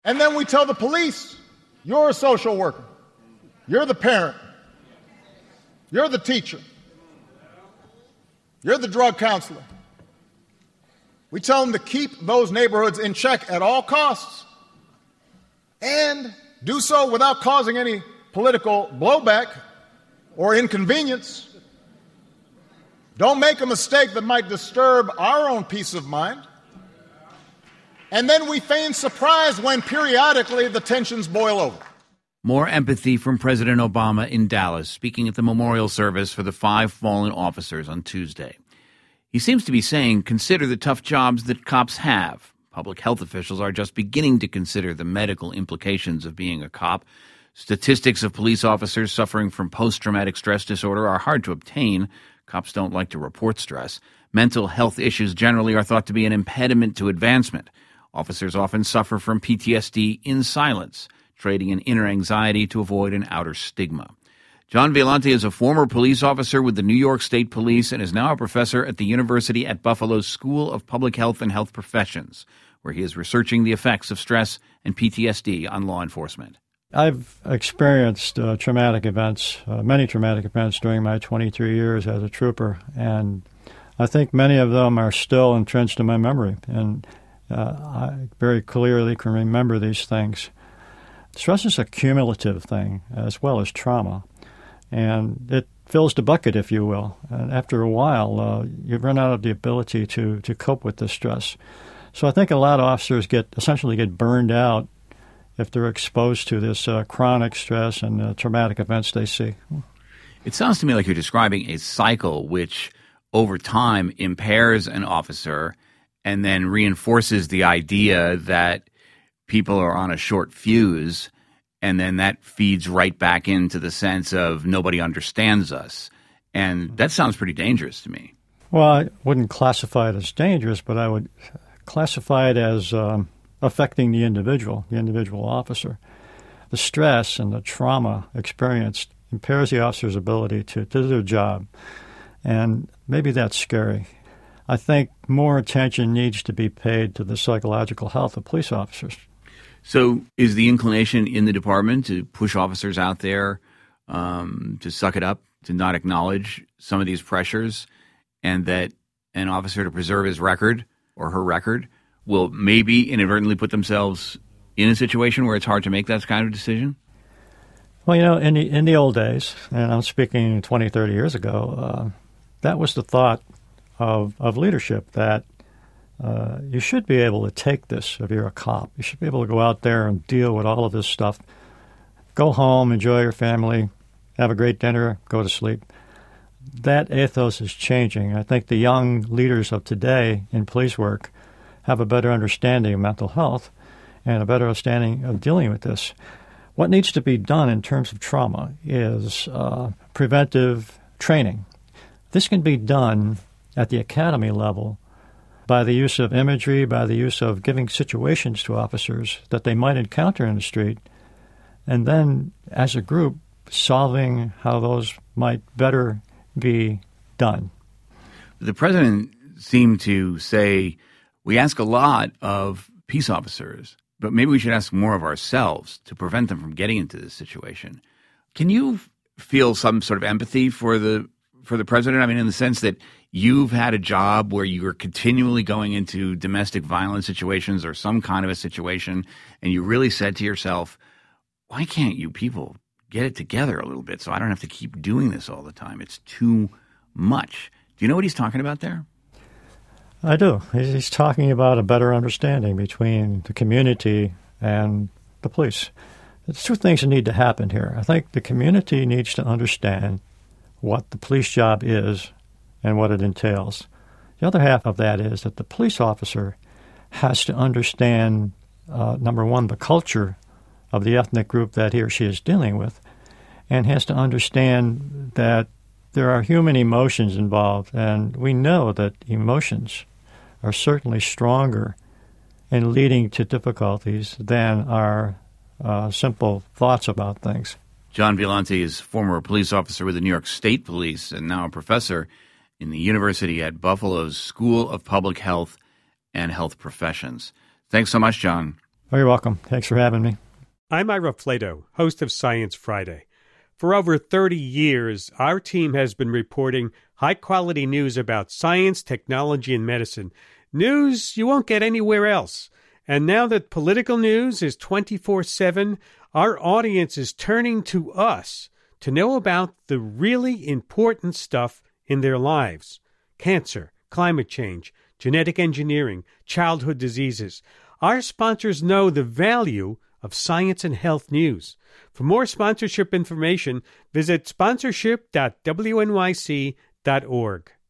And then we tell the police, you're a social worker, you're the parent, you're the teacher, you're the drug counselor. We tell them to keep those neighborhoods in check at all costs and do so without causing any political blowback or inconvenience. Don't make a mistake that might disturb our own peace of mind. And then we feign surprise when periodically the tensions boil over. More empathy from President Obama in Dallas, speaking at the memorial service for the 5 fallen officers on Tuesday. He seems to be saying, consider the tough jobs that cops have. Public health officials are just beginning to consider the medical implications of being a cop. Statistics of police officers suffering from post-traumatic stress disorder are hard to obtain. Cops don't like to report stress. Mental health issues generally are thought to be an impediment to advancement. Officers often suffer from PTSD in silence, trading an inner anxiety to avoid an outer stigma. John Violante is a former police officer with the New York State Police and is now a professor at the University at Buffalo's School of Public Health and Health Professions, where he is researching the effects of stress and PTSD on law enforcement. I've experienced traumatic events, many traumatic events during my 23 years as a trooper, and I think many of them are still entrenched in my memory, and I very clearly can remember these things. Stress is a cumulative thing as well as trauma. And it fills the bucket, if you will. And after a while, you run out of the ability to cope with the stress. So I think a lot of officers essentially get burned out if they're exposed to this chronic stress and traumatic events they see. It sounds to me like you're describing a cycle which, over time, impairs an officer and then reinforces the idea that people are on a short fuse. And then that feeds right back into the sense of nobody understands us. And that sounds pretty dangerous to me. Well, I wouldn't classify it as dangerous, but I would classify it as affecting the individual officer. The stress and the trauma experienced impairs the officer's ability to do their job. And maybe that's scary. I think more attention needs to be paid to the psychological health of police officers. So is the inclination in the department to push officers out there to suck it up, to not acknowledge some of these pressures, and that an officer, to preserve his record or her record, will maybe inadvertently put themselves in a situation where it's hard to make that kind of decision? Well, in the old days, and I'm speaking 20, 30 years ago, that was the thought of leadership, that you should be able to take this if you're a cop. You should be able to go out there and deal with all of this stuff. Go home, enjoy your family, have a great dinner, go to sleep. That ethos is changing. I think the young leaders of today in police work have a better understanding of mental health and a better understanding of dealing with this. What needs to be done in terms of trauma is preventive training. This can be done at the academy level by the use of imagery, by the use of giving situations to officers that they might encounter in the street, and then, as a group, solving how those might better be done. The president seemed to say, we ask a lot of peace officers, but maybe we should ask more of ourselves to prevent them from getting into this situation. Can you feel some sort of empathy for the president? I mean, in the sense that you've had a job where you were continually going into domestic violence situations or some kind of a situation, and you really said to yourself, why can't you people get it together a little bit so I don't have to keep doing this all the time? It's too much. Do you know what he's talking about there? I do. He's talking about a better understanding between the community and the police. There's two things that need to happen here. I think the community needs to understand what the police job is and what it entails. The other half of that is that the police officer has to understand, number one, the culture of the ethnic group that he or she is dealing with, and has to understand that there are human emotions involved, and we know that emotions are certainly stronger in leading to difficulties than our simple thoughts about things. John Violante is former police officer with the New York State Police and now a professor in the University at Buffalo's School of Public Health and Health Professions. Thanks so much, John. Oh, you're welcome. Thanks for having me. I'm Ira Flato, host of Science Friday. For over 30 years, our team has been reporting high-quality news about science, technology, and medicine. News you won't get anywhere else. And now that political news is 24/7, our audience is turning to us to know about the really important stuff in their lives. Cancer, climate change, genetic engineering, childhood diseases. Our sponsors know the value of science and health news. For more sponsorship information, visit sponsorship.wnyc.org.